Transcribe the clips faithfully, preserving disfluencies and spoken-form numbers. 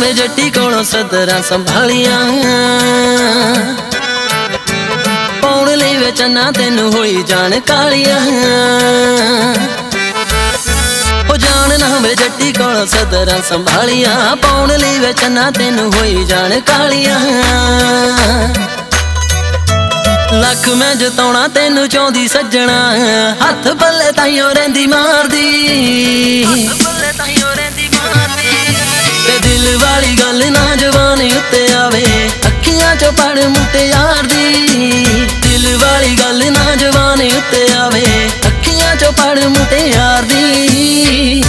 वे जट्टी कोलों सदरां संभालियां पाउण लई वे चन्ना तैनू होई जाण कालियां ओ जान ना वे जट्टी कोलों सदरां संभालियां पाउण लई वे चन्ना तैनू होई जाण कालियां लख मैं जताउणा तैनू चाहुंदी सज्जणा हथ पल्ले ताईं रहिंदी मारदी ते दिल वाली गल ना जवानी उत्ते आवे अखियां चों पड़ मुटियार दी दिल वाली गल ना जवानी उत्ते आवे अखियां चों पड़ मुटियार दी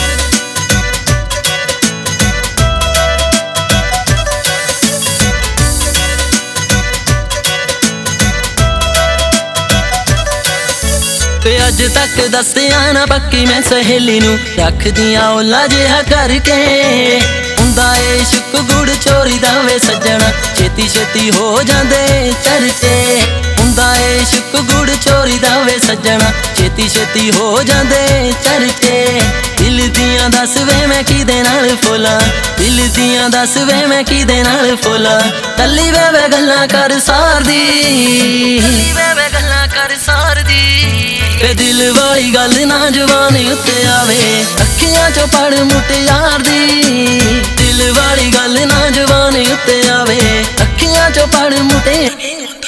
अज तक दसिया ना पक्की मैं सहेली नू रखदियां ओला जिहा करके हुंदा ए इश्क गुड़ चोरी दा वे सज्जणा छेती छेती हो जांदे चरचे हुंदा ए इश्क गुड़ चोरी दा वे सज्जणा छेती छेती हो जांदे चरचे दिल दियां दस वे मैं किदे नाल फोला दिल दियां दस वे मैं किदे नाल फोला कल्ली वे वे गल्लां कर सारदी कल्ली वे वे गल्लां कर सारदी ते दिल वाली गल ना जवानी उत्ते आवे अखियां चों पड़ मुटियार दी दिल वाली गल ना जवानी उत्ते आवे अखियां चों पड़ मुटियार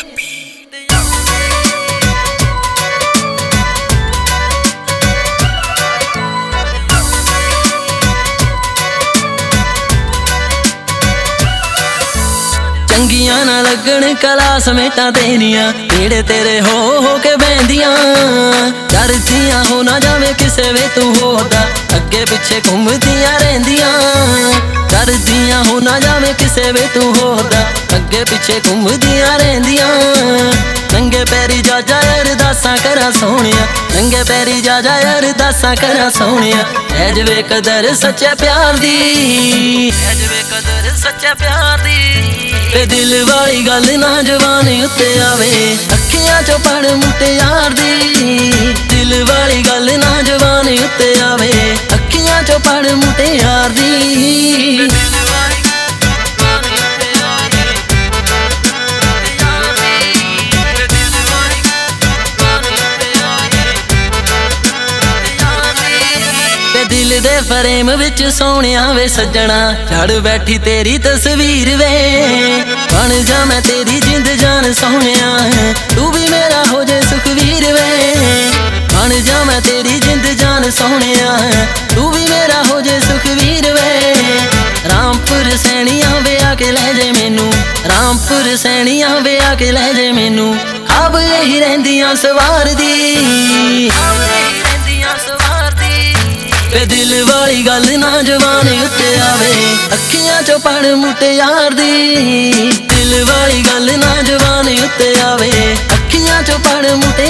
चंगियां ना लगन कला समेटा तेरियां नेड़े तेरे हो हो के बहंदियां डरदियां हो ना जावे किसे वे तू होदा अगे पिछे घूमदियां रहिंदियां डरदियां हो ना जावे किसे वे तू होदा अगे पिछे घूमदियां रहिंदियां नंगे पैरी जा जा अरदासां करा सोहणिया नंगे पैरी जा जा अरदासां करा सोहणिया ऐ जवे कदर सच्चे प्यार दी ऐ जवे कदर सच्चे प्यार दी ते दिल वाली गल ना जवानी उत्ते आवे अखियां चों पड़ मुटियार दी दिल वाली गल ना जवानी उत्ते आवे अखियां चों पड़ मुटियार दी दिल दे फ्रेम विच सोहणिया वे सज्जणा चढ़ बैठी तेरी तस्वीर वे बन जा मैं तेरी जिंद जान सोहणिया तू भी मेरा हो जे सुखवीर वे बन जा मैं तेरी जिंद जान सोहणिया तू भी मेरा हो जे सुखवीर वे रामपुर सैनियां वे आके लै जे मैनू रामपुर सैनियां वे आके लै जे मैनू खाब यही रहिंदियां सवार दी ते दिल वाली गल ना जवानी उत्ते आवे अखियां चों पड़ मुटियार दी दिल वाली गल ना जवानी उत्ते आवे अखियां चों पड़ मुटियार